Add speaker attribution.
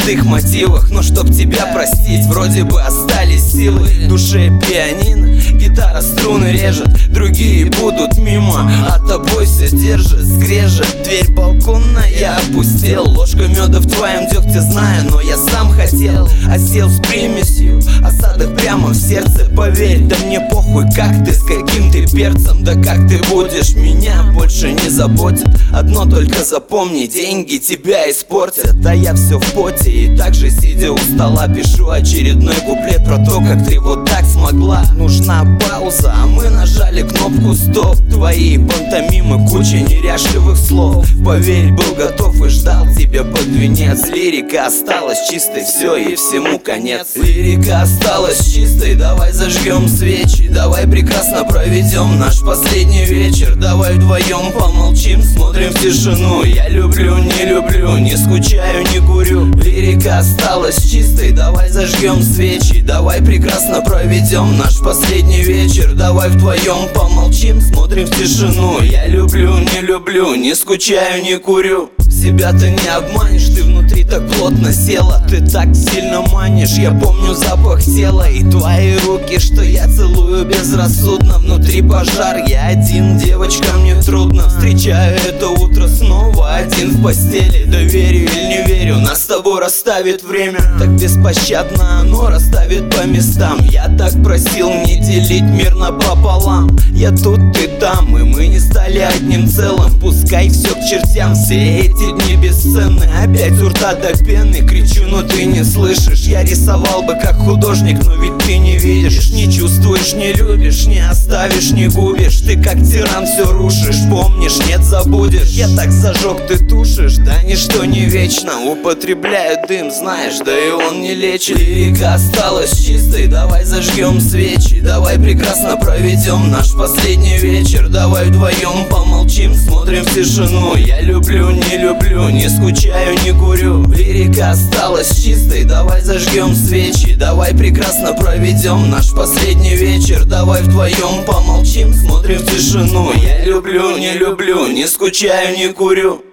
Speaker 1: простых мотивах. Но чтоб тебя простить, вроде бы остались силы. В душе пианино, гитара струны режет, другие будут мимо, а тобой все держит. Скрежет, дверь балкона я опустил. Ложка меда в твоем дегте знаю, но я сам хотел. Осел с примесью, осадок прямо в сердце. Поверь, да мне похуй, как ты, с каким ты перцем. Да как ты будешь, меня больше не заботит. Одно только запомни, деньги тебя испортят. А я все в поте и также сидя у стола пишу очередной куплет про то, как ты вот так смогла. Нужна пауза, а мы нажали кнопку стоп. Твои пантомимы, куча неряшливых слов. Поверь, был готов и ждал тебя под венец. Лирика осталась чистой, все и всему конец. Лирика осталась чистой, давай зажгем свечи. Давай прекрасно проведем наш последний вечер. Давай вдвоем помолчим, смотрим в тишину. Я люблю, не люблю, не скучаю, не курю. Лирика осталась чистой, давай зажгем свечи. Давай прекрасно проведем наш последний вечер. Давай вдвоем помолчим, смотрим в тишину. Я люблю, не люблю, не скучаю, не курю. Себя ты не обманешь, ты внутри так плотно села. Ты так сильно манишь, я помню запах тела. И твои руки, что я целую безрассудно. Внутри пожар, я один, девочка, мне трудно. Встречаю это утро снова один в постели. Да верю или не верю, нас с тобой расставит время. Так беспощадно оно расставит по местам. Я так просил не делить мир напополам. Я тут, ты там, и мы не стали одним целым. Пускай все к чертям, все эти дни бесценны. Опять у рта до пены, кричу, но ты не слышишь. Я рисовал бы как художник, но ведь ты не видишь. Не чувствуешь, не любишь, не оставишь, не губишь. Ты как тиран все рушишь, помнишь, нет, забудешь. Я так зажег, ты тушишь, да ничто не вечно. Употребляю дым, знаешь, да и он не лечит. Лирика осталась чистой, давай зажгем свечи. Давай прекрасно проведем наш последний вечер. Давай вдвоем помолчим, смотрим в тишину. Я люблю, не люблю, не скучаю, не курю. Лирика осталась чистой, давай зажгем свечи. Давай прекрасно проведем наш последний вечер. Давай вдвоем помолчим, смотрим в тишину. Я люблю, не люблю, не скучаю, не курю.